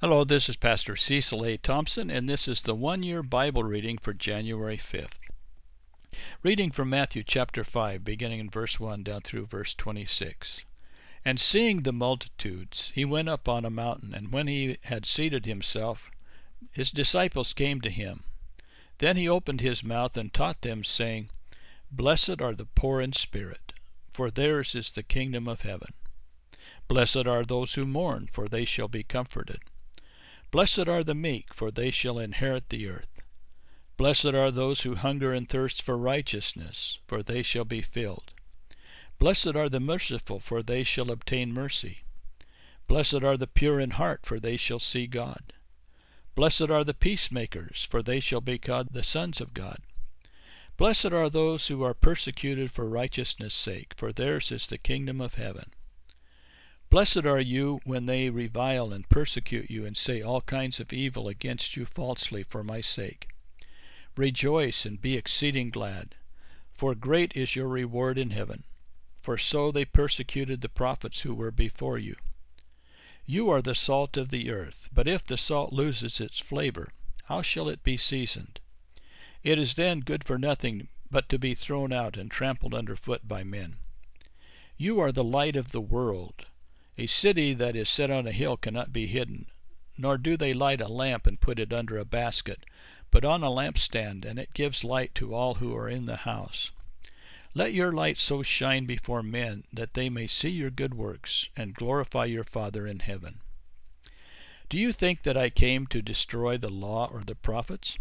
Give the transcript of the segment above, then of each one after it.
Hello, this is Pastor Cecil A. Thompson, and this is the one-year Bible reading for January 5th. Reading from Matthew chapter 5, beginning in verse 1 down through verse 26. And seeing the multitudes, he went up on a mountain, and when he had seated himself, his disciples came to him. Then he opened his mouth and taught them, saying, Blessed are the poor in spirit, for theirs is the kingdom of heaven. Blessed are those who mourn, for they shall be comforted. Blessed are the meek, for they shall inherit the earth. Blessed are those who hunger and thirst for righteousness, for they shall be filled. Blessed are the merciful, for they shall obtain mercy. Blessed are the pure in heart, for they shall see God. Blessed are the peacemakers, for they shall be called the sons of God. Blessed are those who are persecuted for righteousness' sake, for theirs is the kingdom of heaven. Blessed are you when they revile and persecute you and say all kinds of evil against you falsely for my sake. Rejoice and be exceeding glad, for great is your reward in heaven. For so they persecuted the prophets who were before you. You are the salt of the earth, but if the salt loses its flavor, how shall it be seasoned? It is then good for nothing but to be thrown out and trampled underfoot by men. You are the light of the world. A city that is set on a hill cannot be hidden, nor do they light a lamp and put it under a basket, but on a lampstand, and it gives light to all who are in the house. Let your light so shine before men that they may see your good works and glorify your Father in heaven. Do you think that I came to destroy the law or the prophets?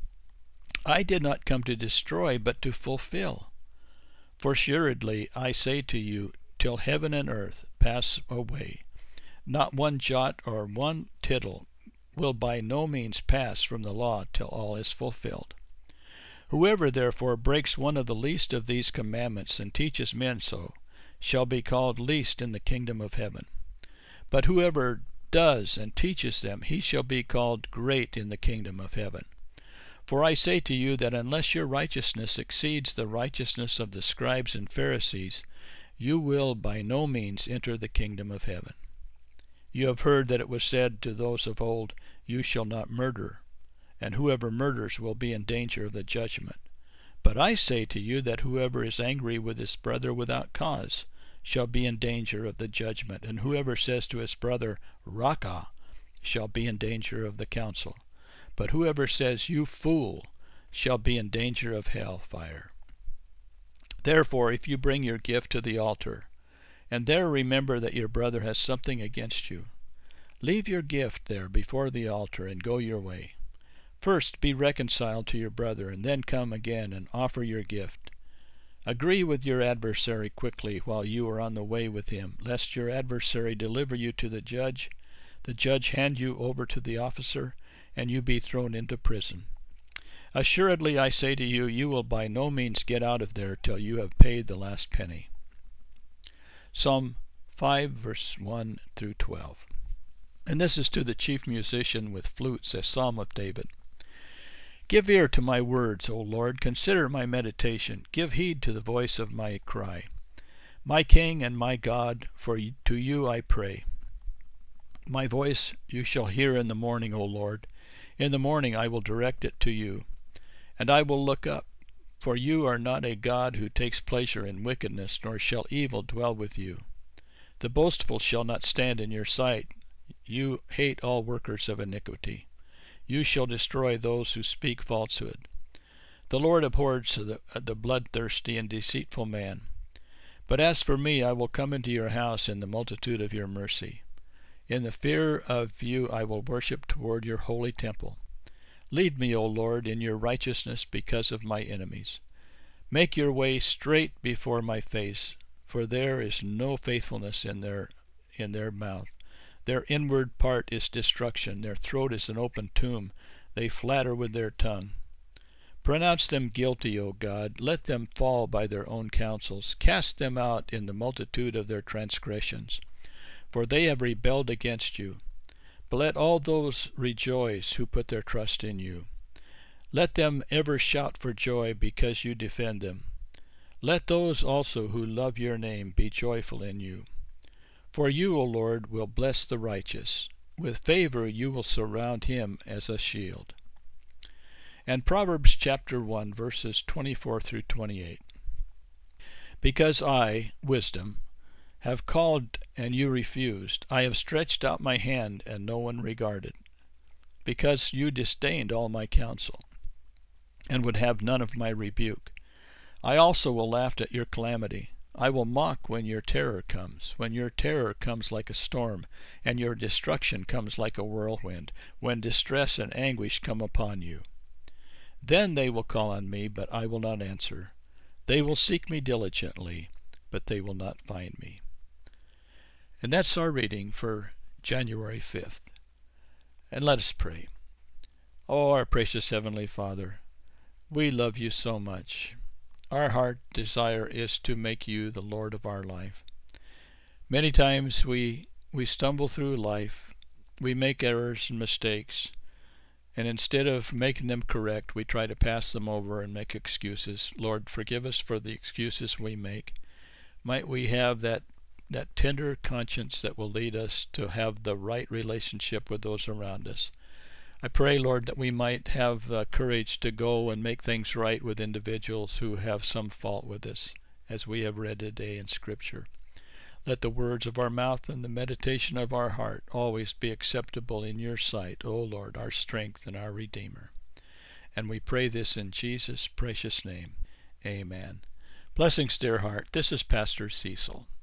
I did not come to destroy, but to fulfill. For assuredly I say to you, till heaven and earth pass away, not one jot or one tittle will by no means pass from the law till all is fulfilled. Whoever therefore breaks one of the least of these commandments and teaches men so, shall be called least in the kingdom of heaven. But whoever does and teaches them, he shall be called great in the kingdom of heaven. For I say to you that unless your righteousness exceeds the righteousness of the scribes and Pharisees, you will by no means enter the kingdom of heaven. You have heard that it was said to those of old, You shall not murder, and whoever murders will be in danger of the judgment. But I say to you that whoever is angry with his brother without cause shall be in danger of the judgment, and whoever says to his brother, Raca, shall be in danger of the council. But whoever says, You fool, shall be in danger of hell fire. Therefore, if you bring your gift to the altar, and there remember that your brother has something against you, leave your gift there before the altar and go your way. First be reconciled to your brother, and then come again and offer your gift. Agree with your adversary quickly while you are on the way with him, lest your adversary deliver you to the judge hand you over to the officer, and you be thrown into prison. Assuredly I say to you, you will by no means get out of there till you have paid the last penny. Psalm 5, verse 1 through 12. And this is to the chief musician with flutes, a psalm of David. Give ear to my words, O Lord, consider my meditation. Give heed to the voice of my cry. My King and my God, for to you I pray. My voice you shall hear in the morning, O Lord. In the morning I will direct it to you. And I will look up, for you are not a God who takes pleasure in wickedness, nor shall evil dwell with you. The boastful shall not stand in your sight. You hate all workers of iniquity. You shall destroy those who speak falsehood. The Lord abhors the bloodthirsty and deceitful man. But as for me, I will come into your house in the multitude of your mercy. In the fear of you I will worship toward your holy temple. Lead me, O Lord, in your righteousness because of my enemies. Make your way straight before my face, for there is no faithfulness in their mouth. Their inward part is destruction. Their throat is an open tomb. They flatter with their tongue. Pronounce them guilty, O God. Let them fall by their own counsels. Cast them out in the multitude of their transgressions, for they have rebelled against you. But let all those rejoice who put their trust in you. Let them ever shout for joy because you defend them. Let those also who love your name be joyful in you. For you, O Lord, will bless the righteous. With favor you will surround him as a shield. And Proverbs chapter 1, verses 24 through 28. Because I, wisdom, have called and you refused, I have stretched out my hand and no one regarded. Because you disdained all my counsel, and would have none of my rebuke. I also will laugh at your calamity. I will mock when your terror comes like a storm, and your destruction comes like a whirlwind, when distress and anguish come upon you. Then they will call on me, but I will not answer. They will seek me diligently, but they will not find me. And that's our reading for January 5th. And let us pray. Oh, our precious Heavenly Father, we love you so much. Our heart desire is to make you the Lord of our life. Many times we stumble through life, we make errors and mistakes, and instead of making them correct, we try to pass them over and make excuses. Lord, forgive us for the excuses we make. Might we have that tender conscience that will lead us to have the right relationship with those around us. I pray, Lord, that we might have the courage to go and make things right with individuals who have some fault with us, as we have read today in Scripture. Let the words of our mouth and the meditation of our heart always be acceptable in your sight, O Lord, our strength and our Redeemer. And we pray this in Jesus' precious name. Amen. Blessings, dear heart. This is Pastor Cecil.